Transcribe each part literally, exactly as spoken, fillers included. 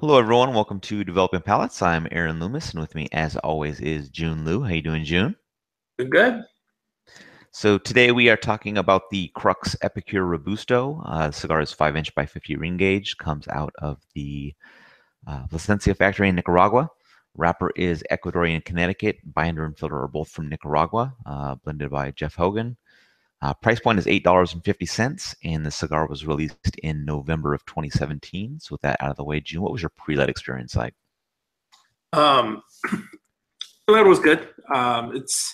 Hello, everyone. Welcome to Developing Palates. I'm Aaron Loomis, and with me, as always, is June Liu. How you doing, June? Good. So today we are talking about the Crux Epicure Robusto. Uh, the cigar is five inch by fifty ring gauge, comes out of the uh, Licencia factory in Nicaragua. Wrapper is Ecuadorian Connecticut. Binder and filter are both from Nicaragua, uh, blended by Jeff Hogan. Uh, price point is eight dollars and fifty cents, and the cigar was released in November of twenty seventeen. So with that out of the way, June, what was your pre-let experience like? Um, that was good. Um, it's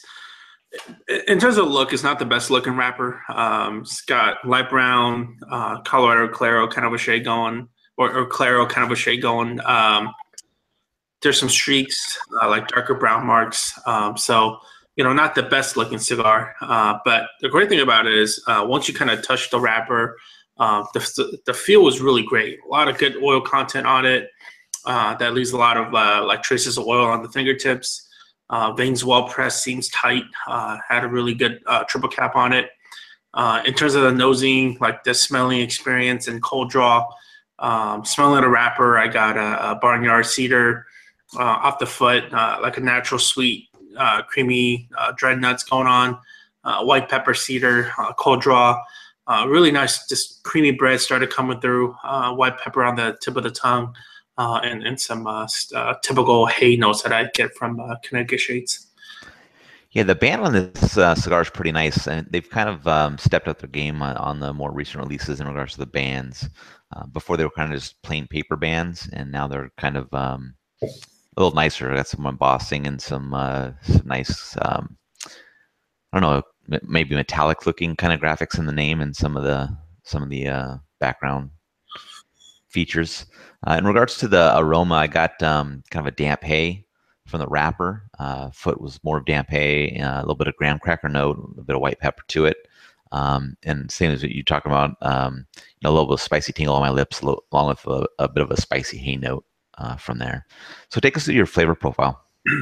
in terms of look, it's not the best looking wrapper. Um, it's got light brown, uh, Colorado Claro kind of a shade going, or, or Claro kind of a shade going. Um, there's some streaks, uh, like darker brown marks. Um, so you know, not the best looking cigar. Uh, but the great thing about it is, uh, once you kind of touch the wrapper, uh, the the feel was really great. A lot of good oil content on it. Uh, that leaves a lot of uh, like traces of oil on the fingertips. Uh, veins well pressed, seams tight. Uh, had a really good uh, triple cap on it. Uh, in terms of the nosing, like the smelling experience and cold draw, um, smelling the wrapper, I got a, a barnyard cedar uh, off the foot, uh, like a natural sweet, uh, creamy uh, dried nuts going on. Uh, white pepper cedar, uh, cold draw. Uh, really nice, just creamy bread started coming through. Uh, white pepper on the tip of the tongue. Uh, and, and some uh, uh, typical hay notes that I get from uh, Connecticut Shades. Yeah, the band on this uh, cigar is pretty nice, and they've kind of um, stepped up their game on, on the more recent releases in regards to the bands. Uh, before they were kind of just plain paper bands, and now they're kind of um, a little nicer. Got some embossing and some, uh, some nice, um, I don't know, maybe metallic looking kind of graphics in the name and some of the some of the uh, background features. Uh, in regards to the aroma, I got um, kind of a damp hay from the wrapper. Uh, foot was more of damp hay, uh, a little bit of graham cracker note, a bit of white pepper to it. Um, and same as what you talked about, um, you know, a little bit of spicy tingle on my lips, little, along with a, a, bit of a spicy hay note uh, from there. So take us through your flavor profile.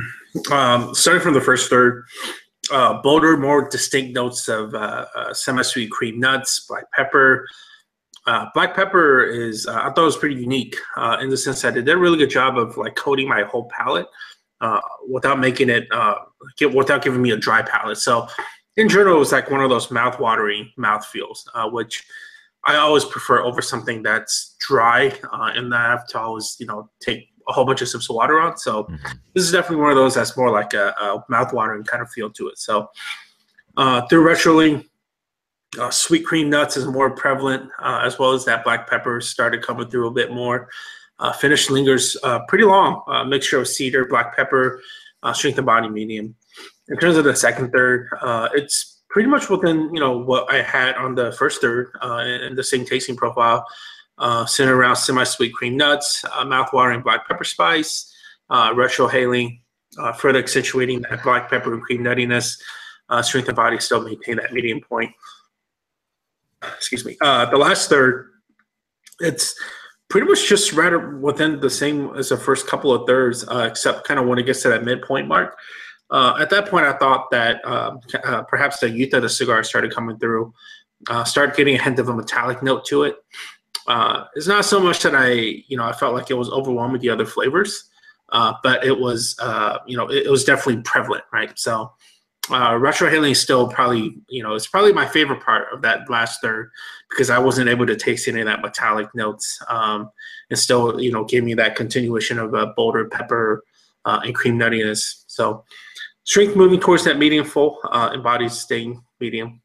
Um, starting from the first third, uh, bolder, more distinct notes of uh, uh, semi-sweet cream nuts, black pepper. Uh, black pepper is, uh, I thought it was pretty unique uh, in the sense that it did a really good job of like coating my whole palate uh, without making it, uh, get, without giving me a dry palate. So in general, it was like one of those mouth-watering mouth feels, uh, which I always prefer over something that's dry uh, and that I have to always, you know, take a whole bunch of sips of water on. So Mm-hmm. this is definitely one of those that's more like a, a mouth-watering kind of feel to it. So uh, through retroling, uh, sweet cream nuts is more prevalent, uh, as well as that black pepper started coming through a bit more. Uh, finish lingers uh, pretty long, uh, mixture of cedar, black pepper, uh, strength of body medium. In terms of the second third, uh, it's pretty much within you know what I had on the first third uh, and the same tasting profile, uh, centered around semi-sweet cream nuts, uh, mouth-watering black pepper spice, uh, retrohaling, uh, further accentuating that black pepper and cream nuttiness. Uh, strength of body still maintain that medium point. Excuse me. Uh, the last third, it's pretty much just right within the same as the first couple of thirds, uh, except kind of when it gets to that midpoint mark. Uh, at that point, I thought that um, uh, perhaps the youth of the cigar started coming through, uh, started getting a hint of a metallic note to it. Uh, it's not so much that I, you know, I felt like it was overwhelming the other flavors, uh, but it was, uh, you know, it, it was definitely prevalent, right? So uh, retrohaling is still probably, you know, it's probably my favorite part of that last third because I wasn't able to taste any of that metallic notes, um, and still, you know, gave me that continuation of a bolder pepper uh, and cream nuttiness. So strength moving towards that medium full, uh, and body staying medium.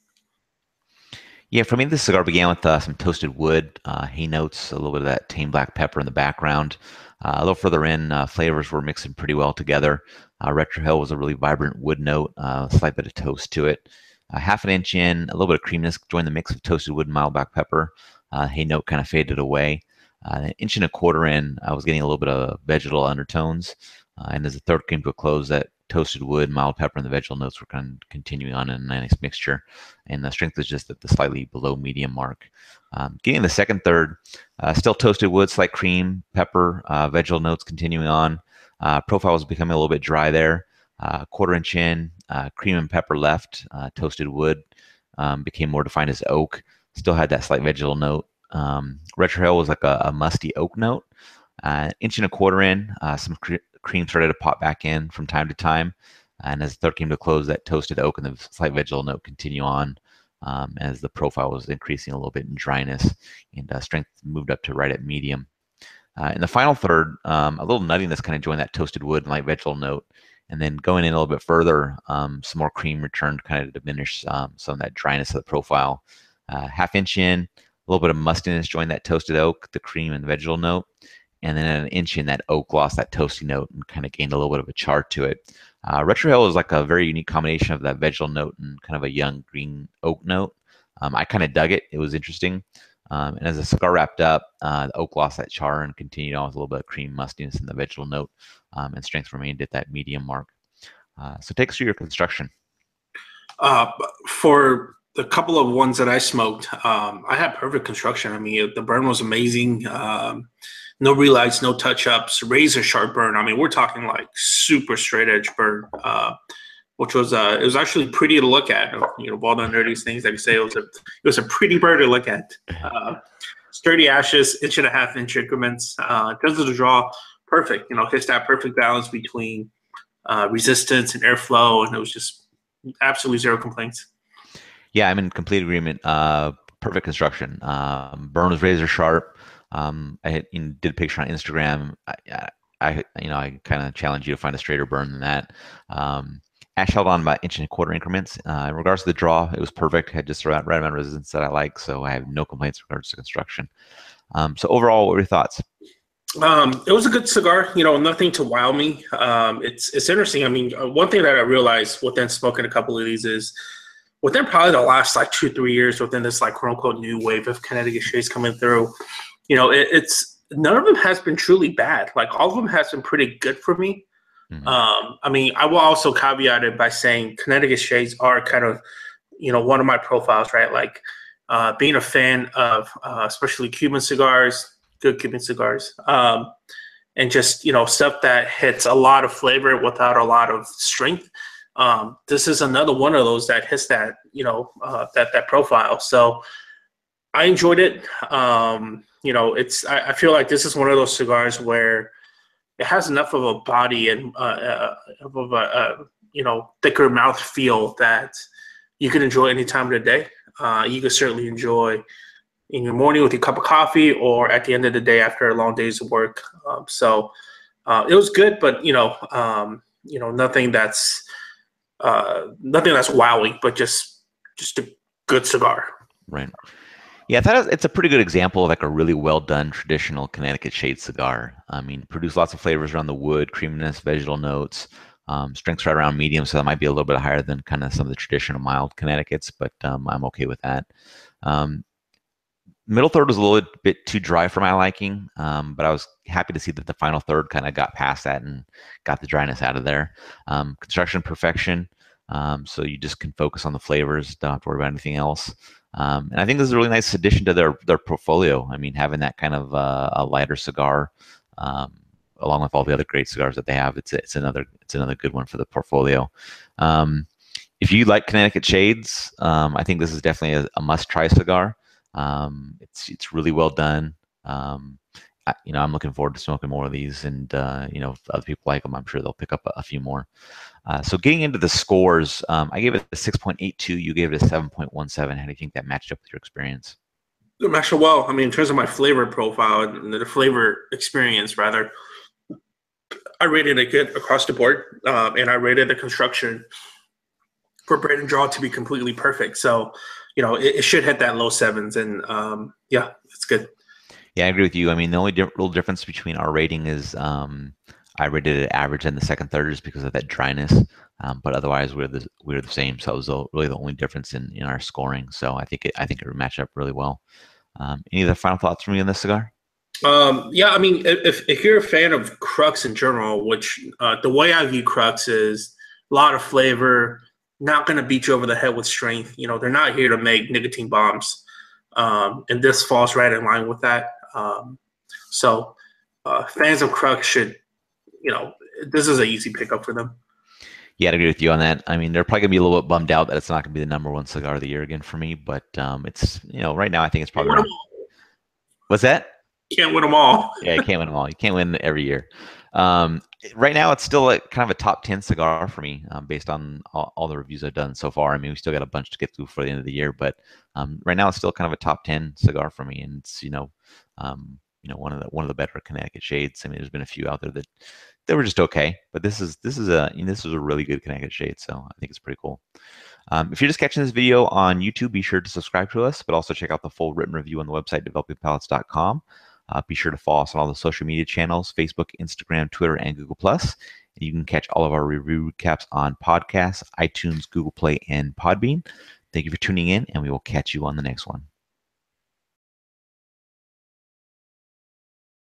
Yeah, for me, this cigar began with uh, some toasted wood, uh, hay notes, a little bit of that tame black pepper in the background. Uh, a little further in, uh, flavors were mixing pretty well together. Uh, Retrohale was a really vibrant wood note, uh, a slight bit of toast to it. Uh, half an inch in, a little bit of creaminess joined the mix of toasted wood and mild black pepper. Uh, hay note kind of faded away. Uh, an inch and a quarter in, I was getting a little bit of vegetal undertones. Uh, and as the third came to a close, that toasted wood, mild pepper, and the vegetal notes were kind of continuing on in a nice mixture. And the strength is just at the slightly below medium mark. Um, getting the second third, uh, still toasted wood, slight cream, pepper, uh, vegetal notes continuing on. Uh, profile was becoming a little bit dry there. Uh, quarter inch in, uh, cream and pepper left. Uh, toasted wood um, became more defined as oak. Still had that slight vegetal note. Um, Retrohale was like a, a musty oak note. Uh, inch and a quarter in, uh, some cre- cream started to pop back in from time to time. And as the third came to a close, that toasted oak and the slight vegetal note continue on um, as the profile was increasing a little bit in dryness, and uh, strength moved up to right at medium. Uh, in the final third, um, a little nuttiness kind of joined that toasted wood and light vegetal note. And then going in a little bit further, um, some more cream returned, kind of to diminish um, some of that dryness of the profile. Uh, half inch in, a little bit of mustiness joined that toasted oak, the cream and the vegetal note. And then at an inch in, that oak lost that toasty note and kind of gained a little bit of a char to it. Uh, Retrohale is like a very unique combination of that vegetal note and kind of a young green oak note. Um, I kind of dug it. It was interesting. Um, and as the cigar wrapped up, uh, the oak lost that char and continued on with a little bit of cream mustiness in the vegetal note, um, and strength remained at that medium mark. Uh, so take us through your construction. Uh, for the couple of ones that I smoked, um, I had perfect construction. I mean, the burn was amazing. Um, no relights, no touch-ups, razor sharp burn. I mean, we're talking like super straight edge burn, uh, which was uh, it was actually pretty to look at. You know, all the nerdy things like I say, it was a it was a pretty burn to look at. Uh, sturdy ashes, inch and a half inch increments. Uh, in terms of the draw, perfect. You know, hits that perfect balance between uh, resistance and airflow, and it was just absolutely zero complaints. Yeah, I'm in complete agreement. Uh, perfect construction. Um, burn was razor sharp. Um, I had, you know, did a picture on Instagram. I, I you know, I kind of challenge you to find a straighter burn than that. Um, ash held on about inch and a quarter increments. Uh, in regards to the draw, it was perfect. Had just the right, right amount of resistance that I like, so I have no complaints in regards to construction. Um, so overall, what were your thoughts? Um, it was a good cigar, you know, nothing to wow me. Um, it's it's interesting. I mean, uh, one thing that I realized within smoking a couple of these is within probably the last like two, three years, within this like quote unquote new wave of Connecticut shades coming through, you know, it, it's none of them has been truly bad. Like all of them has been pretty good for me. Mm-hmm. Um, I mean, I will also caveat it by saying Connecticut shades are kind of, you know, one of my profiles, right? Like uh, being a fan of uh, especially Cuban cigars, good Cuban cigars, um, and just, you know, stuff that hits a lot of flavor without a lot of strength. Um, this is another one of those that hits that, you know, uh, that that profile. So I enjoyed it. Um, you know, it's I, I feel like this is one of those cigars where it has enough of a body and uh, uh, of a uh, you know, thicker mouth feel that you can enjoy any time of the day. Uh, you can certainly enjoy in your morning with your cup of coffee, or at the end of the day after a long day's of work. Um, so uh, it was good, but you know, um, you know, nothing that's uh, nothing that's wowy, but just just a good cigar. Right. Yeah, I thought it's a pretty good example of like a really well done traditional Connecticut shade cigar. I mean, produce lots of flavors around the wood, creaminess, vegetal notes, um, strengths right around medium, so that might be a little bit higher than kind of some of the traditional mild Connecticut's, but um, I'm okay with that. Um, middle third was a little bit too dry for my liking, um, but I was happy to see that the final third kind of got past that and got the dryness out of there. Um, construction perfection, um, so you just can focus on the flavors, don't have to worry about anything else. Um, and I think this is a really nice addition to their their portfolio. I mean, having that kind of uh, a lighter cigar, um, along with all the other great cigars that they have, it's it's another it's another good one for the portfolio. Um, if you like Connecticut shades, um, I think this is definitely a, a must try cigar. Um, it's it's really well done. Um, I, you know, I'm looking forward to smoking more of these, and uh, you know, if other people like them, I'm sure they'll pick up a, a few more. Uh, so getting into the scores, um, I gave it a six point eight two. You gave it a seven point one seven. How do you think that matched up with your experience? It matched well. I mean, in terms of my flavor profile and the flavor experience, rather, I rated it good across the board, um, and I rated the construction for braid and draw to be completely perfect. So, you know, it, it should hit that low sevens, and um, yeah, it's good. Yeah, I agree with you. I mean, the only di- real difference between our rating is um, I rated it average and the second third is because of that dryness. Um, but otherwise, we're the we're the same. So it was the, really the only difference in, in our scoring. So I think it I think it would match up really well. Um, any other final thoughts from you on this cigar? Um, yeah, I mean, if if you're a fan of Crux in general, which uh, the way I view Crux is a lot of flavor, not going to beat you over the head with strength. You know, they're not here to make nicotine bombs, um, and this falls right in line with that. Um, so, uh, fans of Crux should, you know, this is an easy pickup for them. Yeah, I agree with you on that. I mean, they're probably gonna be a little bit bummed out that it's not gonna be the number one cigar of the year again for me. But um, it's, you know, right now I think it's probably around. What's that? Can't win them all. Yeah, you can't win them all. You can't win every year. Um, right now, it's still like kind of a top ten cigar for me, um, based on all, all the reviews I've done so far. I mean, we still got a bunch to get through for the end of the year, but um, right now it's still kind of a top ten cigar for me, and it's you know, um, you know, one of the one of the better Connecticut shades. I mean, there's been a few out there that they were just okay, but this is this is a you know, this is a really good Connecticut shade, so I think it's pretty cool. Um, if you're just catching this video on YouTube, be sure to subscribe to us, but also check out the full written review on the website, developing palates dot com. Uh, be sure to follow us on all the social media channels, Facebook, Instagram, Twitter, and Google Plus. You can catch all of our review recaps on podcasts, iTunes, Google Play, and Podbean. Thank you for tuning in, and we will catch you on the next one.